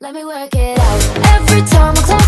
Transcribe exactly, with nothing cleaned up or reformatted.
Let me work it out. Every time I close